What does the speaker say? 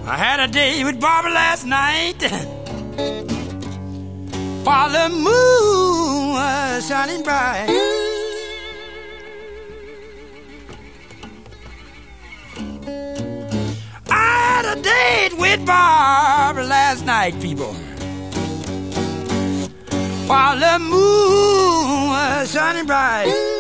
I had a date with Barbara last night while the moon was shining bright. I had a date with Barbara last night, people, while the moon was shining bright.